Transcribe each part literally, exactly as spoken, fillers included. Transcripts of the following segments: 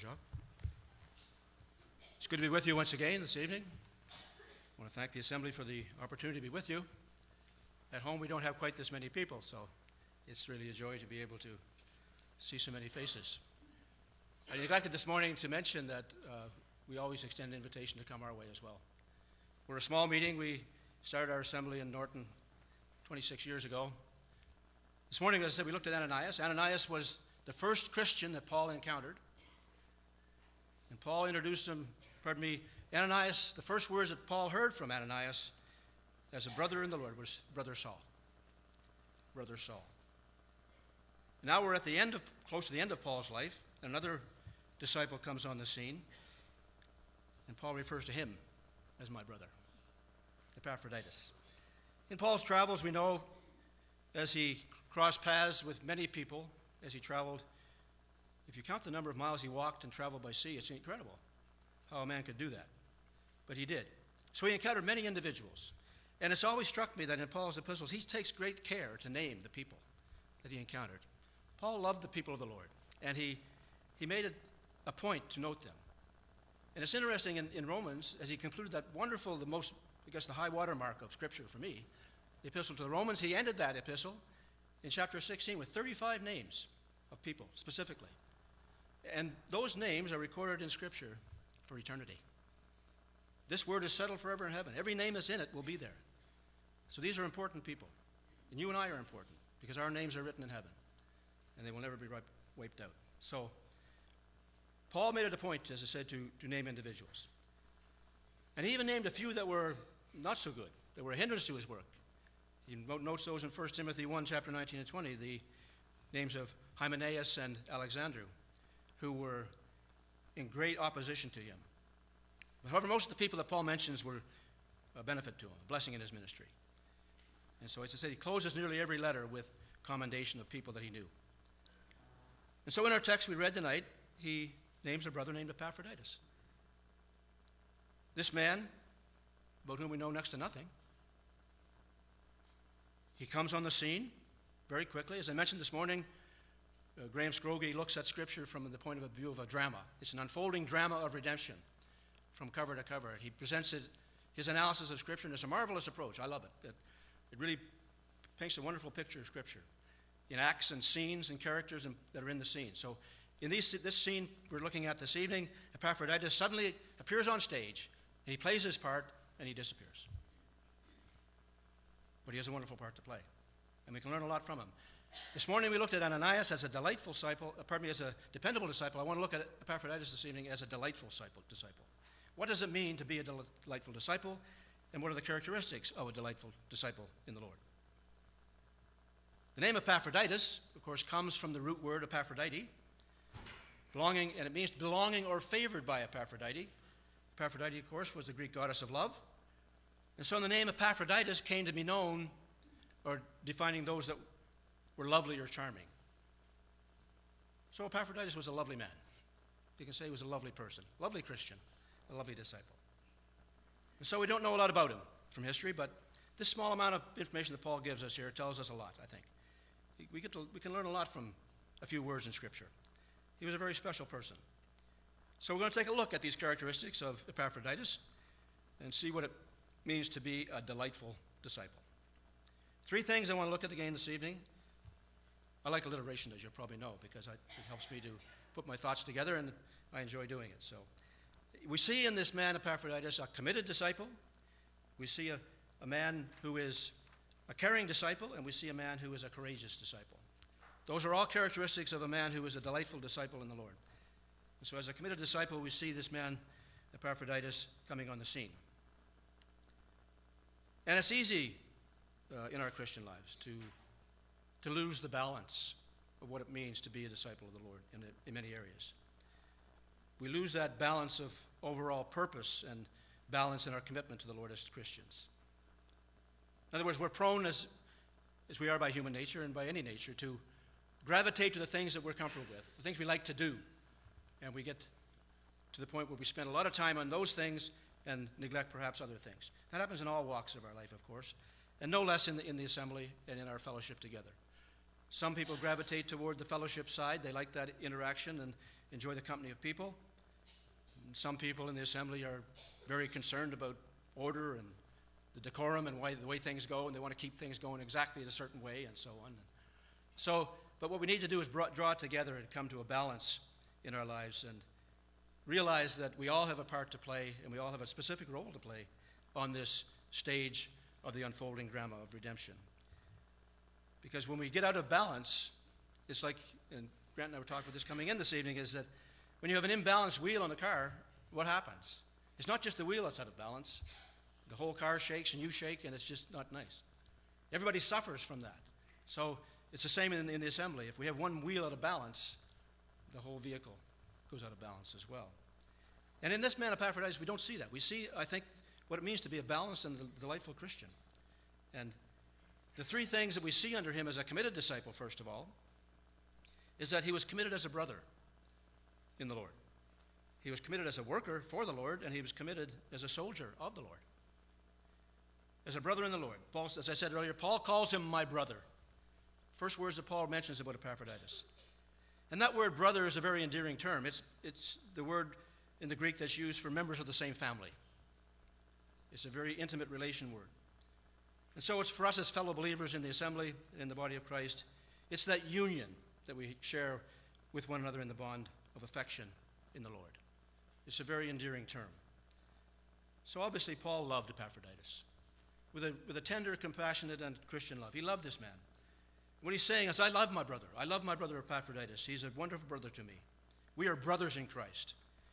Jacques. It's good to be with you once again this evening. I want to thank the Assembly for the opportunity to be with you. At home, we don't have quite this many people, so it's really a joy to be able to see so many faces. I neglected this morning to mention that uh, we always extend an invitation to come our way as well. We're a small meeting. We started our assembly in Norton twenty-six years ago. This morning, as I said, we looked at Ananias. Ananias was the first Christian that Paul encountered. And Paul introduced him, pardon me, Ananias, the first words that Paul heard from Ananias as a brother in the Lord was Brother Saul. Brother Saul. And now we're at the end of, close to the end of Paul's life. Another disciple comes on the scene, and Paul refers to him as my brother, Epaphroditus. In Paul's travels, we know, as he crossed paths with many people, as he traveled, if you count the number of miles he walked and traveled by sea, it's incredible how a man could do that. But he did. So he encountered many individuals. And it's always struck me that in Paul's epistles, he takes great care to name the people that he encountered. Paul loved the people of the Lord, and he, he made it a point to note them. And it's interesting in, in Romans, as he concluded that wonderful, the most, I guess, the high watermark of Scripture for me, the epistle to the Romans, he ended that epistle in chapter sixteen with thirty-five names of people specifically. And those names are recorded in Scripture for eternity. This word is settled forever in heaven. Every name that's in it will be there. So these are important people. And you and I are important because our names are written in heaven. And they will never be wiped out. So Paul made it a point, as I said, to, to name individuals. And he even named a few that were not so good, that were a hindrance to his work. He notes those in First Timothy one, chapter nineteen and twenty, the names of Hymenaeus and Alexandru, who were in great opposition to him. But however, most of the people that Paul mentions were a benefit to him, a blessing in his ministry. And so, as I said, he closes nearly every letter with commendation of people that he knew. And so in our text we read tonight, he names a brother named Epaphroditus. This man, about whom we know next to nothing, he comes on the scene very quickly. As I mentioned this morning, uh, Graham Scroggie looks at Scripture from the point of view of a drama. It's an unfolding drama of redemption from cover to cover. He presents it, his analysis of Scripture, and it's a marvelous approach. I love it. It, it really paints a wonderful picture of Scripture in acts and scenes and characters that are in the scene. So in these, this scene we're looking at this evening, Epaphroditus suddenly appears on stage, and he plays his part, and he disappears. But he has a wonderful part to play, and we can learn a lot from him. This morning we looked at Ananias as a delightful disciple, uh, pardon me, as a dependable disciple. I want to look at Epaphroditus this evening as a delightful disciple. What does it mean to be a delightful disciple, and what are the characteristics of a delightful disciple in the Lord? The name Epaphroditus, of course, comes from the root word Epaphrodite, belonging, and it means belonging or favored by Epaphrodite. Epaphrodite, of course, was the Greek goddess of love. And so the name Epaphroditus came to be known, or defining those that were lovely or charming. So Epaphroditus was a lovely man. You can say he was a lovely person, lovely Christian, a lovely disciple. And so we don't know a lot about him from history, but this small amount of information that Paul gives us here tells us a lot, I think. We, get to, we can learn a lot from a few words in Scripture. He was a very special person. So we're going to take a look at these characteristics of Epaphroditus and see what it means to be a delightful disciple. Three things I want to look at again this evening. I like alliteration, as you probably know, because I, it helps me to put my thoughts together, and I enjoy doing it. So we see in this man, Epaphroditus, a committed disciple. We see a, a man who is a caring disciple, and we see a man who is a courageous disciple. Those are all characteristics of a man who is a delightful disciple in the Lord. And so as a committed disciple, we see this man, Epaphroditus, coming on the scene. And it's easy uh, in our Christian lives to, to lose the balance of what it means to be a disciple of the Lord in, in many areas. We lose that balance of overall purpose and balance in our commitment to the Lord as Christians. In other words, we're prone, as, as we are by human nature and by any nature, to gravitate to the things that we're comfortable with, the things we like to do. And we get to the point where we spend a lot of time on those things and neglect perhaps other things. That happens in all walks of our life, of course, and no less in the, in the assembly and in our fellowship together. Some people gravitate toward the fellowship side. They like that interaction and, enjoy the company of people. And some people in the assembly are very concerned about order and the decorum and why, the way things go, and they want to keep things going exactly a certain way and so on. So, but what we need to do is draw, draw it together and come to a balance in our lives and realize that we all have a part to play and we all have a specific role to play on this stage of the unfolding drama of redemption. Because when we get out of balance, it's like, and Grant and I were talking about this coming in this evening, is that when you have an imbalanced wheel on a car, what happens? It's not just the wheel that's out of balance. The whole car shakes and you shake, and it's just not nice. Everybody suffers from that. So it's the same in, in the assembly. If we have one wheel out of balance, the whole vehicle goes out of balance as well. And in this man Epaphroditus, we don't see that. We see, I think, what it means to be a balanced and delightful Christian. And the three things that we see under him as a committed disciple, first of all, is that he was committed as a brother in the Lord. He was committed as a worker for the Lord, and he was committed as a soldier of the Lord. As a brother in the Lord. Paul, as I said earlier, Paul calls him my brother. First words that Paul mentions about Epaphroditus. And that word brother is a very endearing term. It's, it's the word in the Greek that's used for members of the same family. It's a very intimate relation word. And so it's for us as fellow believers in the assembly, in the body of Christ, it's that union that we share with one another in the bond of affection in the Lord. It's a very endearing term. So obviously Paul loved Epaphroditus with a, with a tender, compassionate, and Christian love. He loved this man. What he's saying is, I love my brother. I love my brother Epaphroditus. He's a wonderful brother to me. We are brothers in Christ.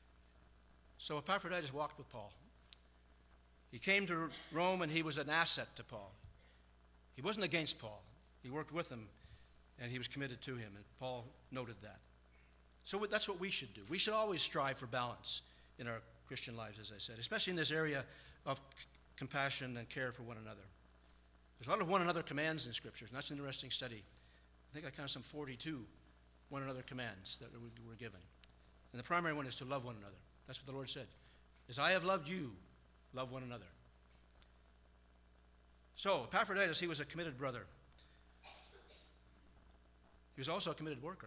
So Epaphroditus walked with Paul. He came to Rome, and he was an asset to Paul. He wasn't against Paul. He worked with him, and he was committed to him, and Paul noted that. So that's what we should do. We should always strive for balance in our Christian lives, as I said, especially in this area of c- compassion and care for one another. There's a lot of one another commands in Scriptures, and that's an interesting study. I think I counted some forty-two one another commands that were given. And the primary one is to love one another. That's what the Lord said. As I have loved you, love one another. So, Epaphroditus, he was a committed brother. He was also a committed worker.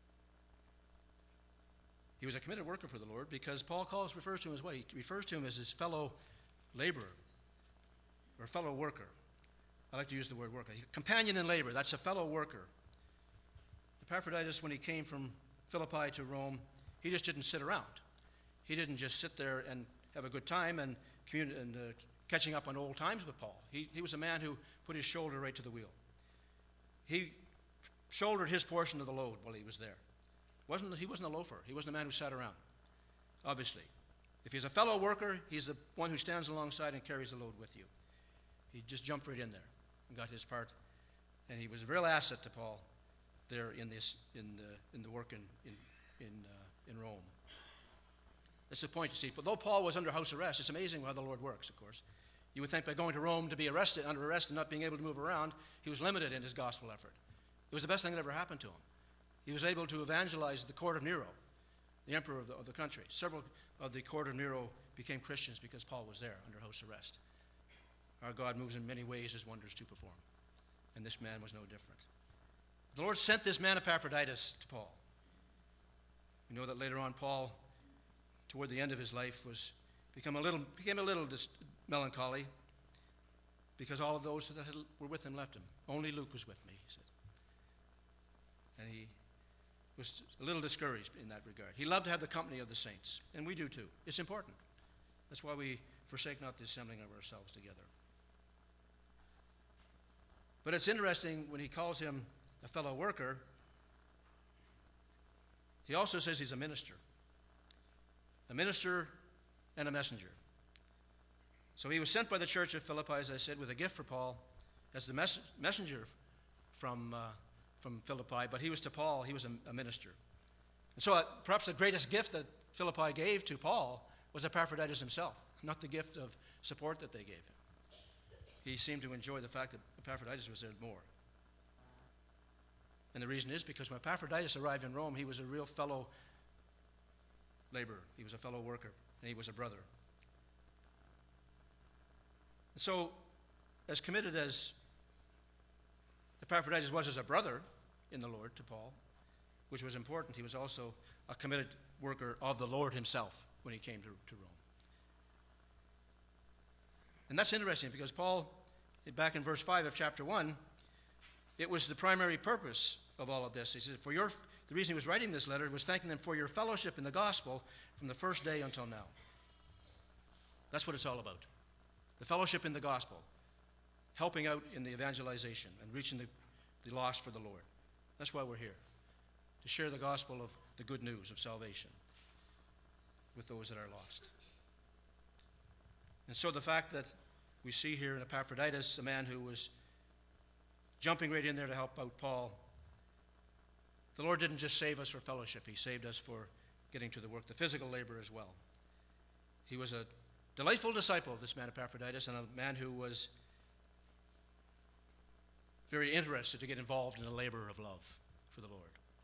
He was a committed worker for the Lord because Paul calls, refers to him as what? He refers to him as his fellow laborer or fellow worker. I like to use the word worker. Companion in labor, that's a fellow worker. Epaphroditus, when he came from Philippi to Rome, he just didn't sit around. He didn't just sit there and have a good time and, communi- and uh, catching up on old times with Paul. He, he was a man who put his shoulder right to the wheel. He shouldered his portion of the load while he was there. Wasn't, he wasn't a loafer. He wasn't a man who sat around, obviously. If he's a fellow worker, he's the one who stands alongside and carries the load with you. He just jumped right in there and got his part. And he was a real asset to Paul there in this in the, in the work in, in, in, uh, in Rome. That's the point, you see. But though Paul was under house arrest, it's amazing how the Lord works, of course. You would think by going to Rome to be arrested, under arrest and not being able to move around, he was limited in his gospel effort. It was the best thing that ever happened to him. He was able to evangelize the court of Nero, the emperor of the, of the country. Several of the court of Nero became Christians because Paul was there under house arrest. Our God moves in many ways his wonders to perform. And this man was no different. The Lord sent this man Epaphroditus to Paul. We know that later on Paul, toward the end of his life, was become a little, became a little dis- melancholy because all of those that had, were with him left him. Only Luke was with me, he said. And he was a little discouraged in that regard. He loved to have the company of the saints, and we do too. It's important. That's why we forsake not the assembling of ourselves together. But it's interesting when he calls him a fellow worker, he also says he's a minister. A minister and a messenger. So he was sent by the church of Philippi, as I said, with a gift for Paul as the mes- messenger from, uh, from Philippi, but he was to Paul, he was a, a minister. And so uh, perhaps the greatest gift that Philippi gave to Paul was Epaphroditus himself, not the gift of support that they gave him. He seemed to enjoy the fact that Epaphroditus was there more. And the reason is because when Epaphroditus arrived in Rome, he was a real fellow laborer. He was a fellow worker, and he was a brother. And so, as committed as Epaphroditus was as a brother in the Lord to Paul, which was important, he was also a committed worker of the Lord himself when he came to, to Rome. And that's interesting because Paul, back in verse five of chapter one, it was the primary purpose of all of this. He said, for your, the reason he was writing this letter was thanking them for your fellowship in the gospel from the first day until now. That's what it's all about. The fellowship in the gospel, helping out in the evangelization and reaching the, the lost for the Lord. That's why we're here, to share the gospel of the good news of salvation with those that are lost. And so the fact that we see here in Epaphroditus, a man who was jumping right in there to help out Paul, the Lord didn't just save us for fellowship. He saved us for getting to the work, the physical labor as well. He was a delightful disciple, this man Epaphroditus, and a man who was very interested to get involved in the labor of love for the Lord.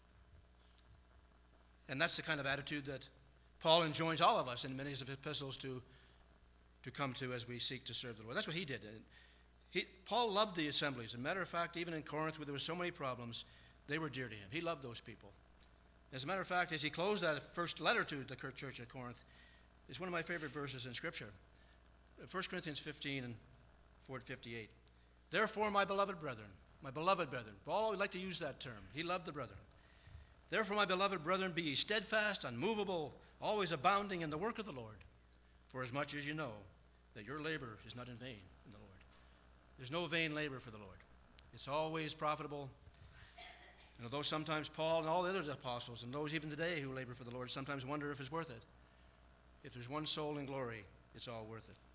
And that's the kind of attitude that Paul enjoins all of us in many of his epistles to, to come to as we seek to serve the Lord. That's what he did. He, Paul loved the assemblies. As a matter of fact, even in Corinth, where there were so many problems, they were dear to him. He loved those people. As a matter of fact, as he closed that first letter to the church at Corinth, it's one of my favorite verses in Scripture. First Corinthians fifteen and four to fifty-eight. Therefore, my beloved brethren, my beloved brethren, Paul would like to use that term. He loved the brethren. Therefore, my beloved brethren, be ye steadfast, unmovable, always abounding in the work of the Lord, for as much as you know that your labor is not in vain in the Lord. There's no vain labor for the Lord. It's always profitable. And although sometimes Paul and all the other apostles and those even today who labor for the Lord sometimes wonder if it's worth it, if there's one soul in glory, it's all worth it.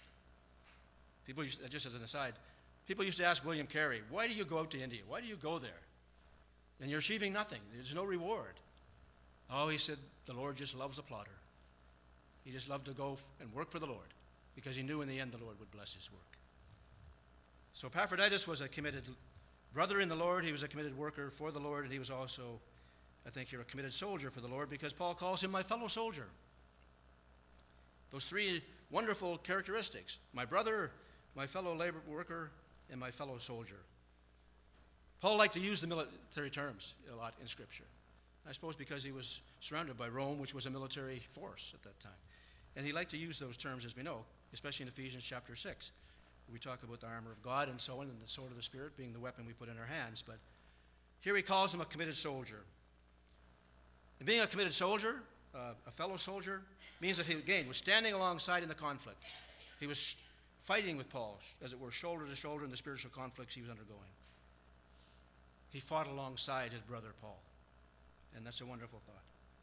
People used to, just as an aside, people used to ask William Carey, why do you go out to India? Why do you go there? And you're achieving nothing. There's no reward. Oh, he said, the Lord just loves a plotter. He just loved to go and work for the Lord because he knew in the end the Lord would bless his work. So Epaphroditus was a committed brother in the Lord. He was a committed worker for the Lord, and he was also, I think here, a committed soldier for the Lord because Paul calls him my fellow soldier. Those three wonderful characteristics, my brother, my fellow labor worker, and my fellow soldier. Paul liked to use the military terms a lot in Scripture. I suppose because he was surrounded by Rome, which was a military force at that time. And he liked to use those terms, as we know, especially in Ephesians chapter six. We talk about the armor of God and so on, and the sword of the Spirit being the weapon we put in our hands. But here he calls him a committed soldier. And being a committed soldier, uh, a fellow soldier, means that he, again, was standing alongside in the conflict. He was fighting with Paul, as it were, shoulder to shoulder in the spiritual conflicts he was undergoing. He fought alongside his brother Paul. And that's a wonderful thought.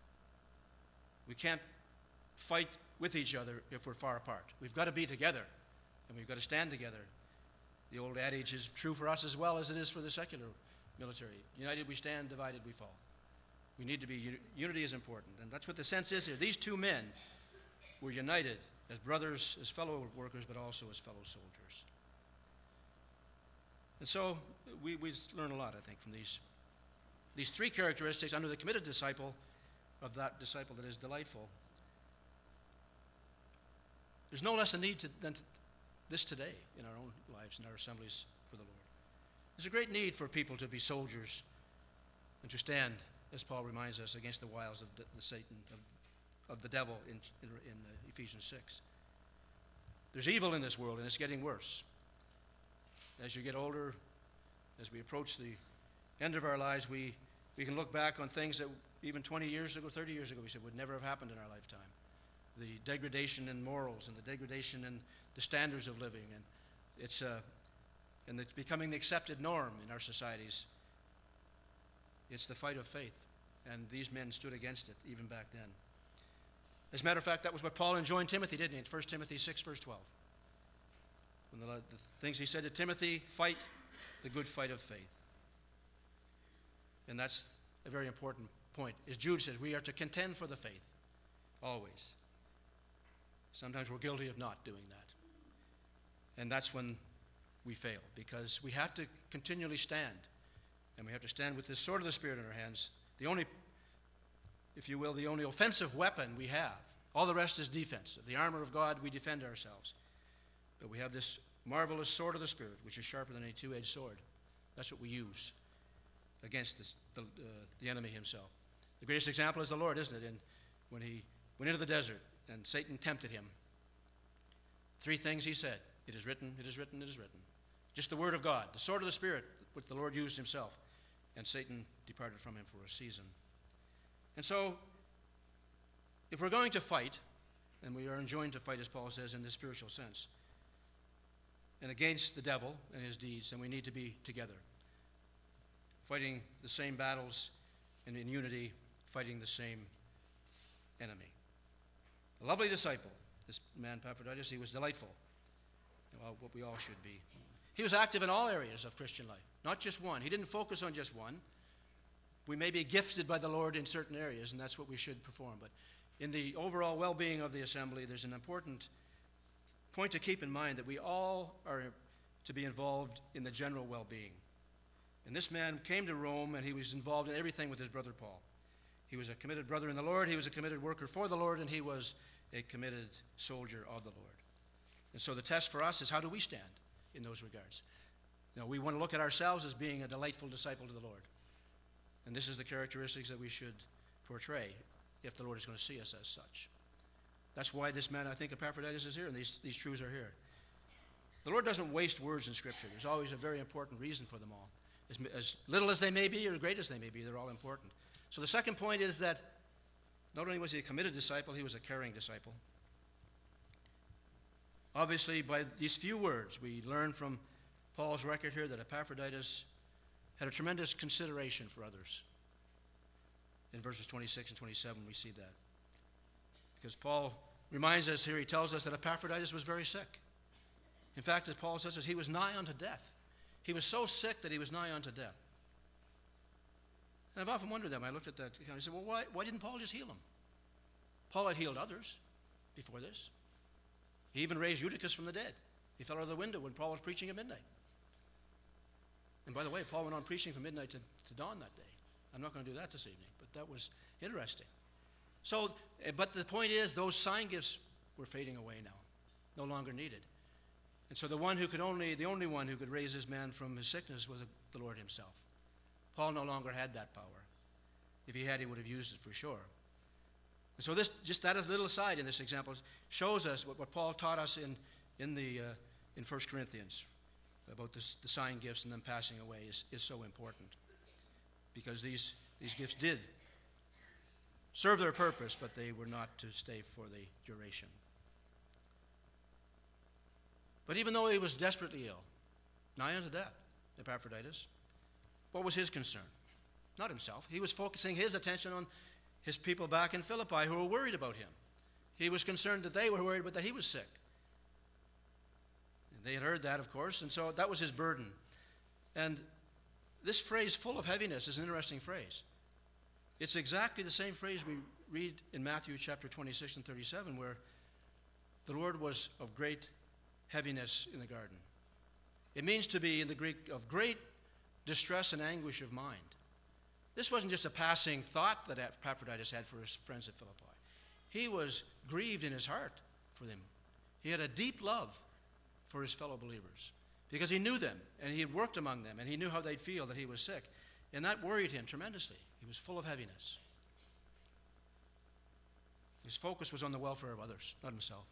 We can't fight with each other if we're far apart. We've got to be together, and we've got to stand together. The old adage is true for us as well as it is for the secular military. United we stand, divided we fall. We need to be, unity is important, and that's what the sense is here. These two men were united as brothers, as fellow workers, but also as fellow soldiers. And so we, we learn a lot, I think, from these, these three characteristics under the committed disciple of that disciple that is delightful. There's no less a need to, than to, this today in our own lives, in our assemblies for the Lord. There's a great need for people to be soldiers and to stand, as Paul reminds us, against the wiles of the, the Satan, of, of the devil in, in, in uh, Ephesians six. There's evil in this world, and it's getting worse. As you get older, as we approach the end of our lives, we, we can look back on things that even twenty years ago, thirty years ago, we said would never have happened in our lifetime. The degradation in morals and the degradation in the standards of living, and it's uh, and it's becoming the accepted norm in our societies. It's the fight of faith, and these men stood against it even back then. As a matter of fact, that was what Paul enjoined Timothy, didn't he? In First Timothy six, verse twelve. When the, the things he said to Timothy, fight the good fight of faith. And that's a very important point. As Jude says, we are to contend for the faith, always. Sometimes we're guilty of not doing that. And that's when we fail, because we have to continually stand. And we have to stand with the sword of the Spirit in our hands. The only, if you will, the only offensive weapon we have. All the rest is defense. The armor of God, we defend ourselves. But we have this marvelous sword of the Spirit, which is sharper than a two-edged sword. That's what we use against this, the, uh, the enemy himself. The greatest example is the Lord, isn't it? In, when he went into the desert and Satan tempted him, three things he said: it is written, it is written, it is written. Just the word of God, the sword of the Spirit, which the Lord used himself. And Satan departed from him for a season. And so, if we're going to fight, and we are enjoined to fight, as Paul says, in the spiritual sense, and against the devil and his deeds, then we need to be together, fighting the same battles and in unity, fighting the same enemy. A lovely disciple, this man Epaphroditus. He was delightful, well, what we all should be. He was active in all areas of Christian life, not just one. He didn't focus on just one. We may be gifted by the Lord in certain areas, and that's what we should perform. But in the overall well-being of the assembly, there's an important point to keep in mind, that we all are to be involved in the general well-being. And this man came to Rome, and he was involved in everything with his brother Paul. He was a committed brother in the Lord, he was a committed worker for the Lord, and he was a committed soldier of the Lord. And so the test for us is, how do we stand in those regards? You know, we want to look at ourselves as being a delightful disciple to the Lord. And this is the characteristics that we should portray if the Lord is going to see us as such. That's why this man, I think, Epaphroditus, is here, and these, these truths are here. The Lord doesn't waste words in Scripture. There's always a very important reason for them all. As, as little as they may be, or as great as they may be, they're all important. So the second point is that not only was he a committed disciple, he was a caring disciple. Obviously, by these few words, we learn from Paul's record here that Epaphroditus had a tremendous consideration for others. In verses twenty-six and twenty-seven, we see that. Because Paul reminds us here, he tells us that Epaphroditus was very sick. In fact, as Paul says, he was nigh unto death. He was so sick that he was nigh unto death. And I've often wondered that when I looked at that. I said, well, why, why didn't Paul just heal him? Paul had healed others before this. He even raised Eutychus from the dead. He fell out of the window when Paul was preaching at midnight. And by the way, Paul went on preaching from midnight to, to dawn that day. I'm not going to do that this evening, but that was interesting. So, but the point is, those sign gifts were fading away now, no longer needed. And so the one who could only, the only one who could raise this man from his sickness was the Lord himself. Paul no longer had that power. If he had, he would have used it for sure. And so this, just that as a little aside in this example, shows us what, what Paul taught us in, in, the, uh, in First Corinthians about this, the sign gifts and them passing away is, is so important. Because these, these gifts did serve their purpose, but they were not to stay for the duration. But even though he was desperately ill, nigh unto death, Epaphroditus, what was his concern? Not himself. He was focusing his attention on his people back in Philippi who were worried about him. He was concerned that they were worried, but that he was sick. And they had heard that, of course, and so that was his burden. And this phrase, full of heaviness, is an interesting phrase. It's exactly the same phrase we read in Matthew chapter twenty-six and thirty-seven, where the Lord was of great heaviness in the garden. It means to be, in the Greek, of great distress and anguish of mind. This wasn't just a passing thought that Epaphroditus had for his friends at Philippi. He was grieved in his heart for them. He had a deep love for his fellow believers because he knew them and he had worked among them and he knew how they'd feel that he was sick. And that worried him tremendously. He was full of heaviness. His focus was on the welfare of others, not himself.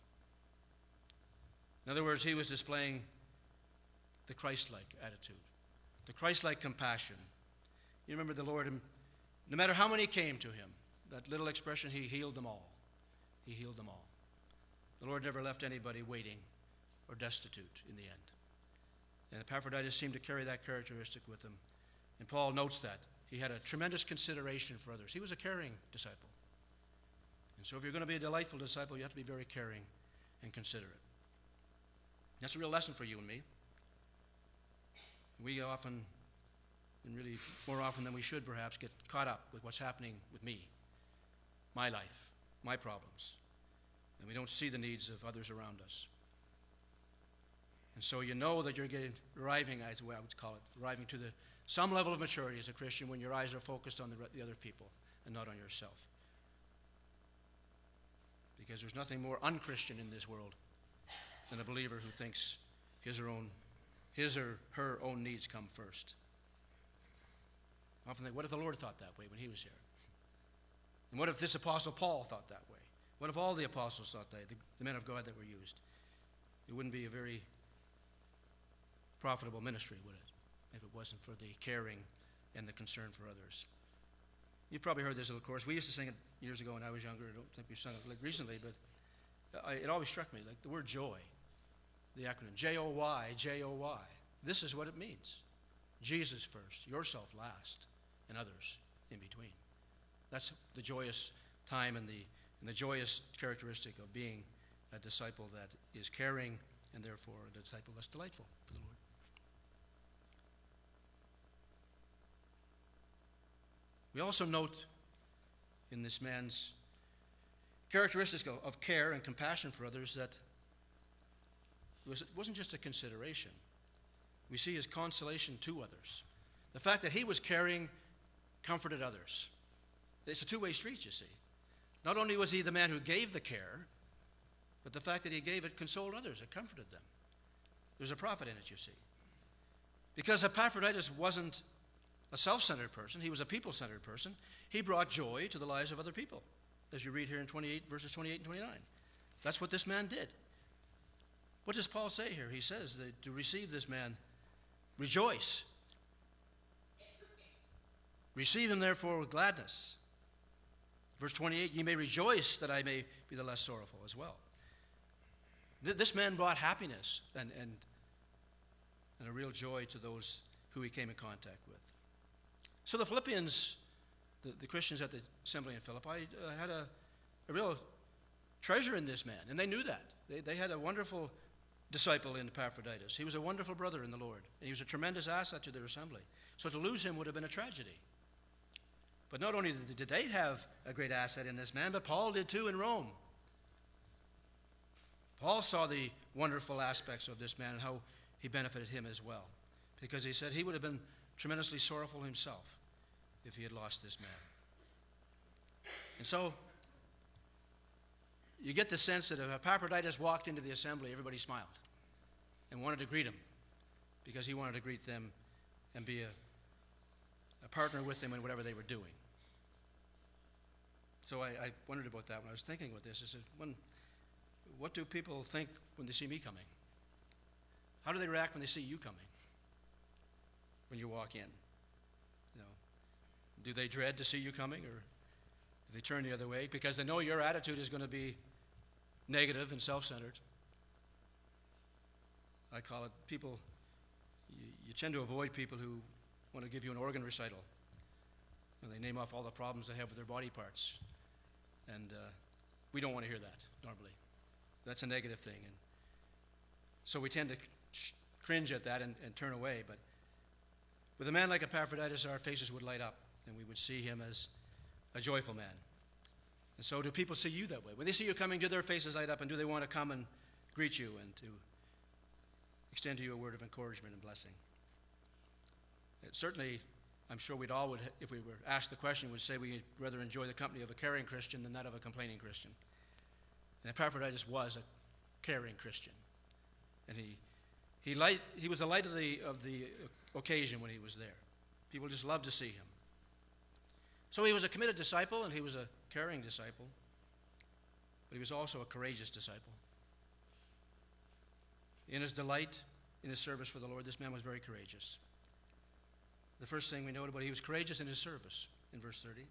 In other words, he was displaying the Christ-like attitude, the Christ-like compassion. You remember the Lord, no matter how many came to him, that little expression, he healed them all. He healed them all. The Lord never left anybody waiting or destitute in the end. And Epaphroditus seemed to carry that characteristic with him. And Paul notes that. He had a tremendous consideration for others. He was a caring disciple. And so if you're going to be a delightful disciple, you have to be very caring and considerate. That's a real lesson for you and me. We often, and really more often than we should perhaps, get caught up with what's happening with me, my life, my problems, and we don't see the needs of others around us. And so you know that you're getting, arriving, as I would call it, arriving to the some level of maturity as a Christian when your eyes are focused on the, the other people and not on yourself. Because there's nothing more unchristian in this world than a believer who thinks his or, own, his or her own needs come first. I often think, what if the Lord thought that way when he was here? And what if this apostle Paul thought that way? What if all the apostles thought that, the, the men of God that were used? It wouldn't be a very profitable ministry, would it, if it wasn't for the caring and the concern for others. You've probably heard this little chorus. We used to sing it years ago when I was younger. I don't think we've sung it like recently, but I, it always struck me, like the word joy, the acronym, J O Y, J O Y. This is what it means. Jesus first, yourself last, and others in between. That's the joyous time and the, and the joyous characteristic of being a disciple that is caring and therefore a disciple that's delightful for the Lord. We also note in this man's characteristics of, of care and compassion for others that it, was, it wasn't just a consideration. We see his consolation to others. The fact that he was caring comforted others. It's a two-way street, you see. Not only was he the man who gave the care, but the fact that he gave it consoled others. It comforted them. There's a profit in it, you see. Because Epaphroditus wasn't a self-centered person. He was a people-centered person. He brought joy to the lives of other people, as you read here in twenty-eight, verses twenty-eight and twenty-nine. That's what this man did. What does Paul say here? He says that to receive this man, rejoice. Receive him, therefore, with gladness. Verse twenty-eight, ye may rejoice that I may be the less sorrowful as well. Th- this man brought happiness and, and, and a real joy to those who he came in contact with. So the Philippians, the, the Christians at the assembly in Philippi, uh, had a, a real treasure in this man, and they knew that. They, they had a wonderful disciple in Epaphroditus. He was a wonderful brother in the Lord, and he was a tremendous asset to their assembly. So to lose him would have been a tragedy. But not only did they have a great asset in this man, but Paul did too in Rome. Paul saw the wonderful aspects of this man and how he benefited him as well, because he said he would have been tremendously sorrowful himself if he had lost this man. And so you get the sense that if Epaphroditus walked into the assembly, everybody smiled and wanted to greet him because he wanted to greet them and be a, a partner with them in whatever they were doing. So I, I wondered about that when I was thinking about this. I said, when, what do people think when they see me coming? How do they react when they see you coming? When you walk in? You know, do they dread to see you coming, or do they turn the other way because they know your attitude is going to be negative and self-centered? I call it people, you, you tend to avoid people who want to give you an organ recital. And they name off all the problems they have with their body parts. And uh, we don't want to hear that normally. That's a negative thing. And so we tend to cringe at that and, and turn away. But with a man like Epaphroditus, our faces would light up, and we would see him as a joyful man. And so do people see you that way? When they see you coming, do their faces light up, and do they want to come and greet you and to extend to you a word of encouragement and blessing? It certainly, I'm sure we'd all, would, if we were asked the question, would say we'd rather enjoy the company of a caring Christian than that of a complaining Christian. And Epaphroditus was a caring Christian. And he he light he was the light of the of the occasion when he was there. People just loved to see him. So he was a committed disciple, and he was a caring disciple, but he was also a courageous disciple. In his delight, in his service for the Lord, this man was very courageous. The first thing we note about it, he was courageous in his service, in verse thirty.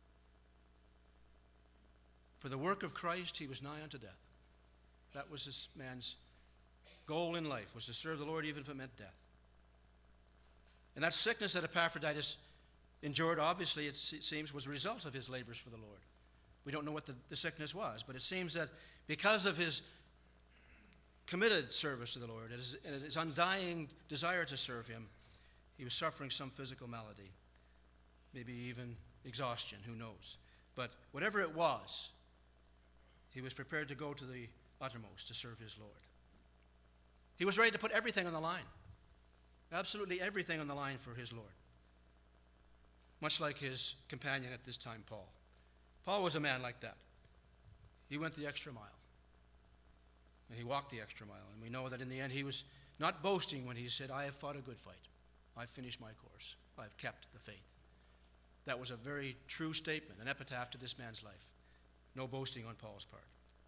For the work of Christ, he was nigh unto death. That was this man's goal in life, was to serve the Lord even if it meant death. And that sickness that Epaphroditus endured, obviously, it seems, was a result of his labors for the Lord. We don't know what the, the sickness was, but it seems that because of his committed service to the Lord and his, and his undying desire to serve him, he was suffering some physical malady, maybe even exhaustion, who knows. But whatever it was, he was prepared to go to the uttermost to serve his Lord. He was ready to put everything on the line, absolutely everything on the line for his Lord, much like his companion at this time, Paul. Paul was a man like that. He went the extra mile, and he walked the extra mile, and we know that in the end he was not boasting when he said, I have fought a good fight. I've finished my course. I've kept the faith. that was a very true statement, an epitaph to this man's life. No boasting on Paul's part.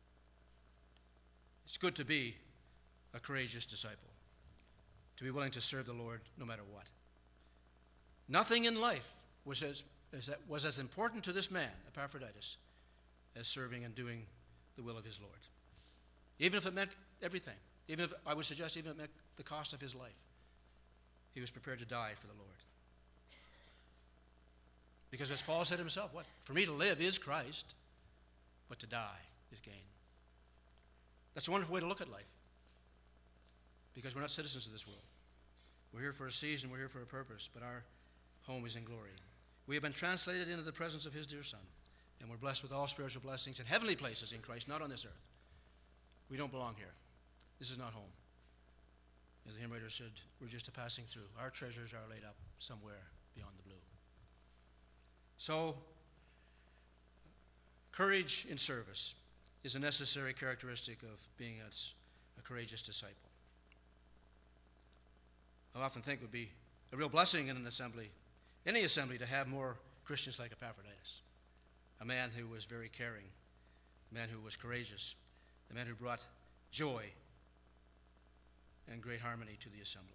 It's good to be a courageous disciple, to be willing to serve the Lord no matter what. Nothing in life was as, as, was as important to this man, Epaphroditus, as serving and doing the will of his Lord. Even if it meant everything, even if, I would suggest, even if it meant the cost of his life, he was prepared to die for the Lord. Because as Paul said himself, what? For me to live is Christ, but to die is gain. That's a wonderful way to look at life. Because we're not citizens of this world. We're here for a season, we're here for a purpose, but our home is in glory. We have been translated into the presence of his dear Son, and we're blessed with all spiritual blessings in heavenly places in Christ, not on this earth. We don't belong here. This is not home. As the hymn writer said, we're just a passing through. Our treasures are laid up somewhere beyond the blue. So, courage in service is a necessary characteristic of being a, a courageous disciple. I often think it would be a real blessing in an assembly, any assembly, to have more Christians like Epaphroditus, a man who was very caring, a man who was courageous, a man who brought joy and great harmony to the assembly.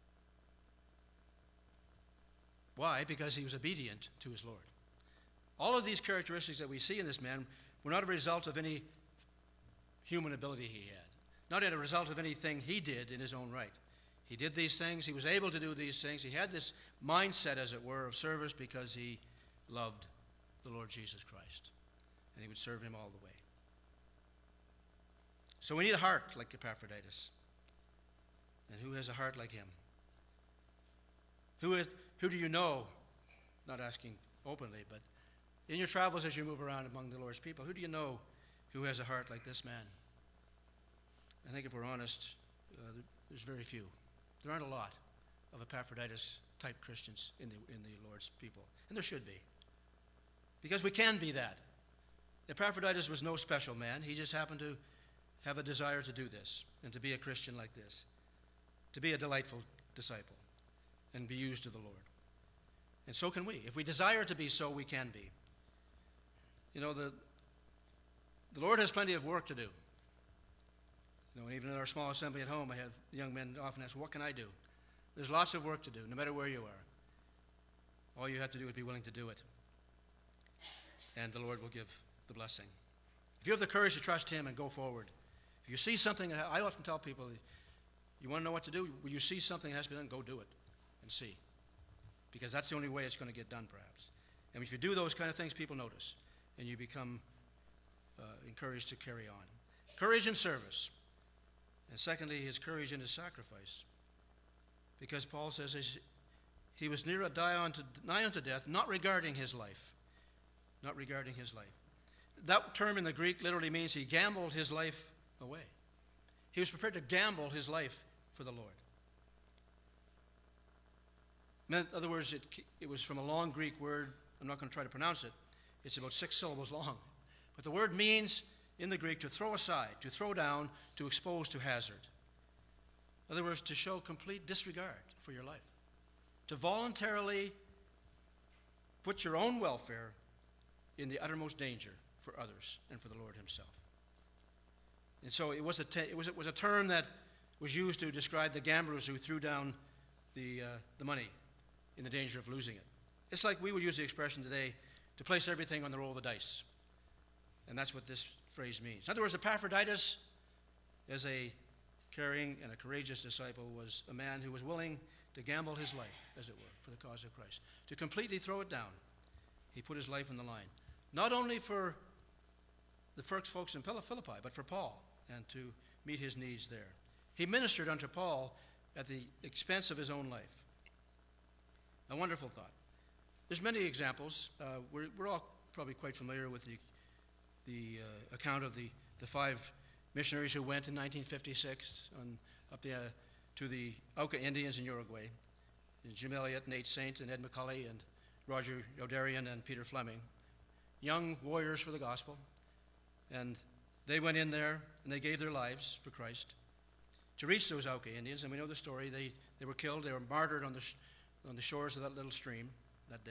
Why? Because he was obedient to his Lord. All of these characteristics that we see in this man were not a result of any human ability he had, not as a result of anything he did in his own right. He did these things. He was able to do these things. He had this mindset, as it were, of service because he loved the Lord Jesus Christ, and he would serve him all the way. So we need a heart like Epaphroditus. And who has a heart like him? Who, is, who do you know, not asking openly, but in your travels as you move around among the Lord's people, who do you know who has a heart like this man? I think if we're honest, uh, there's very few. There aren't a lot of Epaphroditus-type Christians in the, in the Lord's people, and there should be, because we can be that. Epaphroditus was no special man. He just happened to have a desire to do this and to be a Christian like this, to be a delightful disciple and be used of the Lord. And so can we. If we desire to be so, we can be. You know, the, the Lord has plenty of work to do. You know, even in our small assembly at home, I have young men often ask, what can I do? There's lots of work to do, no matter where you are. All you have to do is be willing to do it. And the Lord will give the blessing. If you have the courage to trust him and go forward, if you see something, I often tell people, you want to know what to do? When you see something that has to be done, go do it and see. Because that's the only way it's going to get done, perhaps. And if you do those kind of things, people notice, and you become uh, encouraged to carry on. Courage in service. And secondly, his courage in his sacrifice. Because Paul says he was near to die unto, nigh unto death, not regarding his life. Not regarding his life. That term in the Greek literally means he gambled his life away. He was prepared to gamble his life for the Lord. In other words, it, it was from a long Greek word. I'm not going to try to pronounce it. It's about six syllables long. But the word means, in the Greek, to throw aside, to throw down, to expose to hazard. In other words, to show complete disregard for your life. To voluntarily put your own welfare in the uttermost danger for others and for the Lord himself. And so it was a, te- it was, it was a term that was used to describe the gamblers who threw down the, uh, the money in the danger of losing it. It's like we would use the expression today, to place everything on the roll of the dice. And that's what this phrase means. In other words, Epaphroditus, as a caring and a courageous disciple, was a man who was willing to gamble his life, as it were, for the cause of Christ. To completely throw it down, he put his life on the line. Not only for the first folks in Philippi, but for Paul, and to meet his needs there. He ministered unto Paul at the expense of his own life. A wonderful thought. There's many examples. Uh, we're, we're all probably quite familiar with the, the uh, account of the, the five missionaries who went in nineteen fifty-six on, up the, uh, to the Auca Indians in Uruguay. Jim Elliot, Nate Saint, and Ed McCulley, and Roger Youderian, and Peter Fleming. Young warriors for the gospel. And they went in there, and they gave their lives for Christ to reach those Auca Indians. And we know the story. They, they were killed. They were martyred on the, sh- on the shores of that little stream that day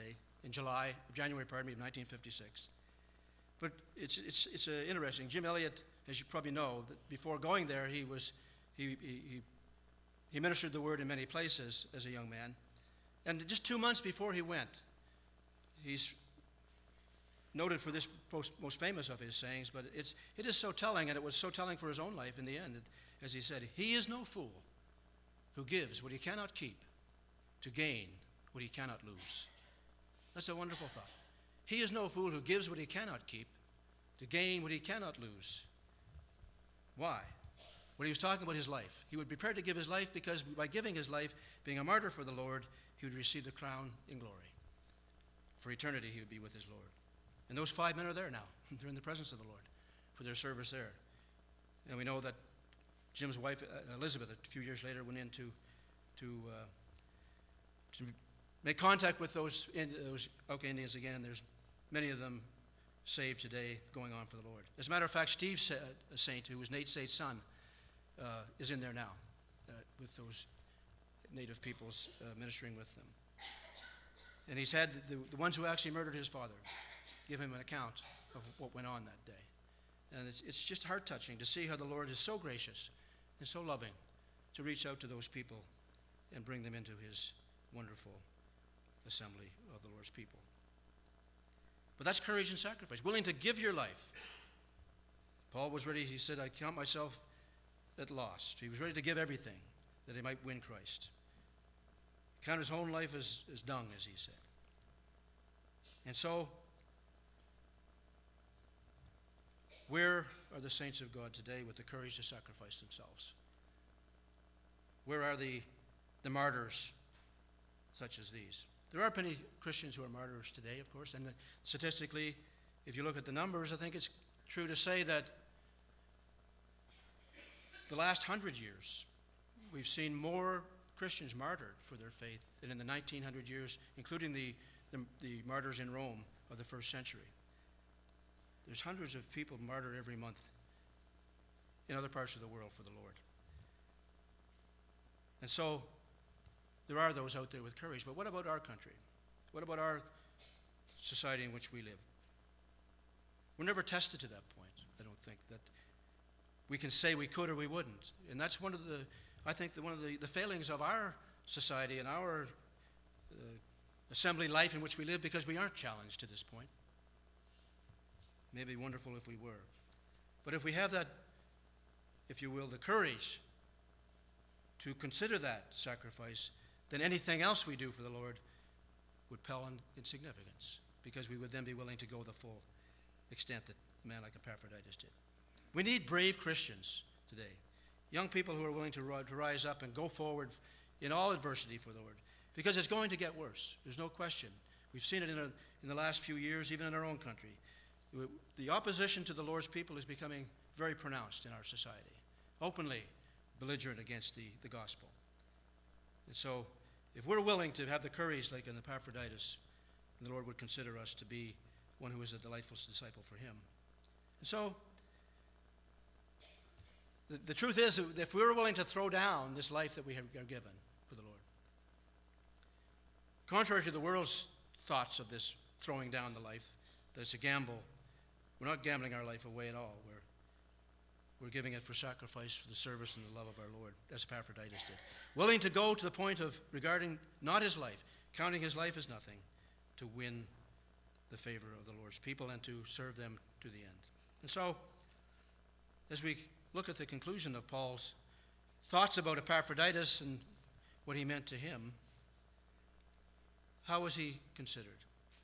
in July, January, pardon me, of nineteen fifty-six. But it's, it's, it's uh, interesting. Jim Elliot, as you probably know, that before going there, he, was, he, he, he ministered the word in many places as a young man. And just two months before he went, he's noted for this most, most famous of his sayings, but it's, it is so telling, and it was so telling for his own life in the end, as he said, "He is no fool who gives what he cannot keep to gain what he cannot lose." That's a wonderful thought. He is no fool who gives what he cannot keep to gain what he cannot lose. Why? When he was talking about his life, he would be prepared to give his life because by giving his life, being a martyr for the Lord, he would receive the crown in glory. For eternity, he would be with his Lord. And those five men are there now. They're in the presence of the Lord for their service there. And we know that Jim's wife, uh, Elizabeth, a few years later, went in to, to, uh, to make contact with those, in, those Auca Indians again, and there's many of them saved today going on for the Lord. As a matter of fact, Steve a Saint, who was Nate Saint's son, uh, is in there now uh, with those native peoples uh, ministering with them. And he's had the, the ones who actually murdered his father give him an account of what went on that day. And it's, it's just heart-touching to see how the Lord is so gracious and so loving to reach out to those people and bring them into his wonderful assembly of the Lord's people. But that's courage and sacrifice, willing to give your life. Paul was ready, he said, "I count myself at loss." He was ready to give everything that he might win Christ. Count his own life as, as dung, as he said. And so, where are the saints of God today with the courage to sacrifice themselves? Where are the, the martyrs such as these? There are many Christians who are martyrs today, of course, and statistically, if you look at the numbers, I think it's true to say that the last hundred years, we've seen more Christians martyred for their faith than in the nineteen hundred years, including the, the, the martyrs in Rome of the first century. There's hundreds of people martyred every month in other parts of the world for the Lord. And so, there are those out there with courage, but what about our country? What about our society in which we live? We're never tested to that point, I don't think, that we can say we could or we wouldn't. And that's one of the, I think, the, one of the, the failings of our society and our uh, assembly life in which we live, because we aren't challenged to this point. Maybe wonderful if we were. But if we have that, if you will, the courage to consider that sacrifice, then anything else we do for the Lord would pale in, in significance, because we would then be willing to go the full extent that a man like Epaphroditus did. We need brave Christians today, young people who are willing to, ri- to rise up and go forward in all adversity for the Lord, because it's going to get worse. There's no question. We've seen it in, a, in the last few years, even in our own country. The opposition to the Lord's people is becoming very pronounced in our society, openly belligerent against the, the gospel. And so, if we're willing to have the courage like in Epaphroditus, the Lord would consider us to be one who is a delightful disciple for him. And so, the, the truth is, if we're willing to throw down this life that we have, are given for the Lord, contrary to the world's thoughts of this throwing down the life, that it's a gamble, we're not gambling our life away at all. We're We're giving it for sacrifice for the service and the love of our Lord, as Epaphroditus did. Willing to go to the point of regarding not his life, counting his life as nothing, to win the favor of the Lord's people and to serve them to the end. And so, as we look at the conclusion of Paul's thoughts about Epaphroditus and what he meant to him, how was he considered?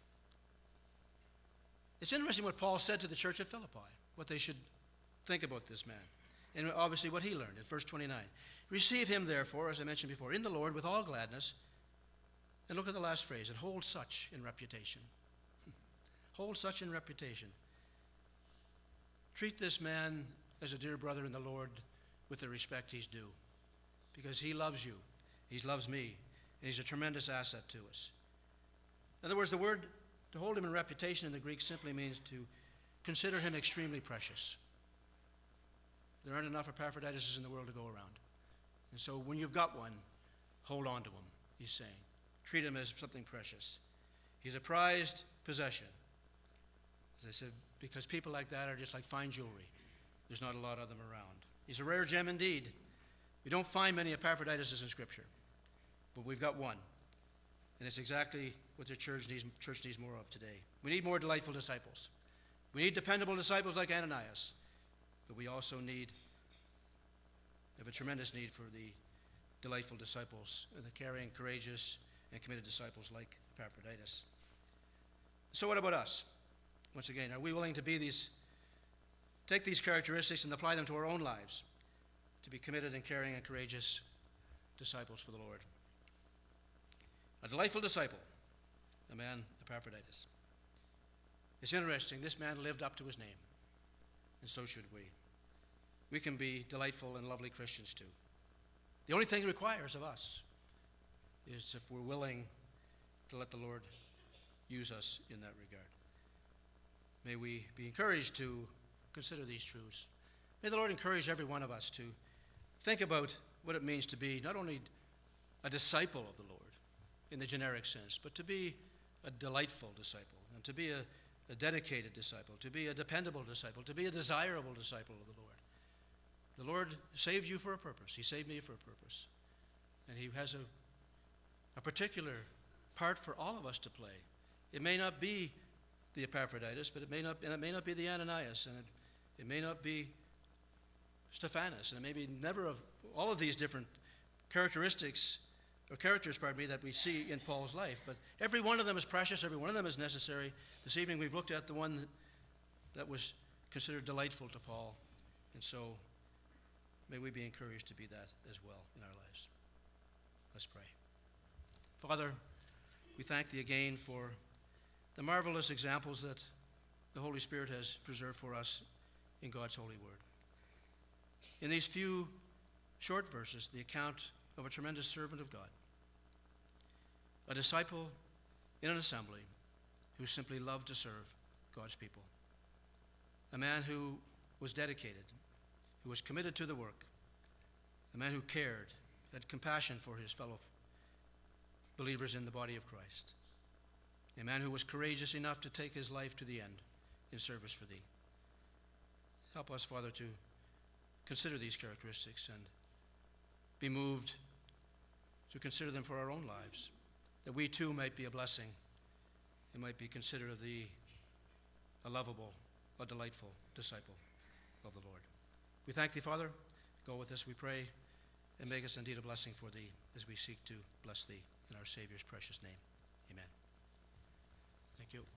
It's interesting what Paul said to the church at Philippi, what they should think about this man, and obviously what he learned in verse twenty-nine. "Receive him, therefore, as I mentioned before, in the Lord with all gladness." And look at the last phrase, "and hold such in reputation." Hold such in reputation. Treat this man as a dear brother in the Lord with the respect he's due, because he loves you, he loves me, and he's a tremendous asset to us. In other words, the word to hold him in reputation in the Greek simply means to consider him extremely precious. There aren't enough Epaphroditus in the world to go around. And so when you've got one, hold on to him, he's saying. Treat him as something precious. He's a prized possession. As I said, because people like that are just like fine jewelry. There's not a lot of them around. He's a rare gem indeed. We don't find many Epaphroditus in Scripture, but we've got one. And it's exactly what the church needs, church needs more of today. We need more delightful disciples. We need dependable disciples like Ananias, but we also need, have a tremendous need for the delightful disciples, the caring, courageous, and committed disciples like Epaphroditus. So what about us? Once again, are we willing to be these, take these characteristics and apply them to our own lives, to be committed and caring and courageous disciples for the Lord? A delightful disciple, the man Epaphroditus. It's interesting, this man lived up to his name, and so should we. We can be delightful and lovely Christians too. The only thing it requires of us is if we're willing to let the Lord use us in that regard. May we be encouraged to consider these truths. May the Lord encourage every one of us to think about what it means to be not only a disciple of the Lord in the generic sense, but to be a delightful disciple, and to be a, a dedicated disciple, to be a dependable disciple, to be a desirable disciple of the Lord. The Lord saved you for a purpose. He saved me for a purpose. And he has a, a particular part for all of us to play. It may not be the Epaphroditus, but it may not, and it may not be the Ananias, and it, it may not be Stephanus, and it may be never of all of these different characteristics, or characters, pardon me, that we see in Paul's life. But every one of them is precious, every one of them is necessary. This evening we've looked at the one that, that was considered delightful to Paul, and so may we be encouraged to be that as well in our lives. Let's pray. Father, we thank thee again for the marvelous examples that the Holy Spirit has preserved for us in God's holy word. In these few short verses, the account of a tremendous servant of God, a disciple in an assembly who simply loved to serve God's people, a man who was dedicated, who was committed to the work, a man who cared, had compassion for his fellow believers in the body of Christ, a man who was courageous enough to take his life to the end in service for thee. Help us, Father, to consider these characteristics and be moved to consider them for our own lives, that we too might be a blessing and might be considered of thee a lovable, a delightful disciple of the Lord. We thank thee, Father. Go with us, we pray, and make us indeed a blessing for thee as we seek to bless thee in our Savior's precious name. Amen. Thank you.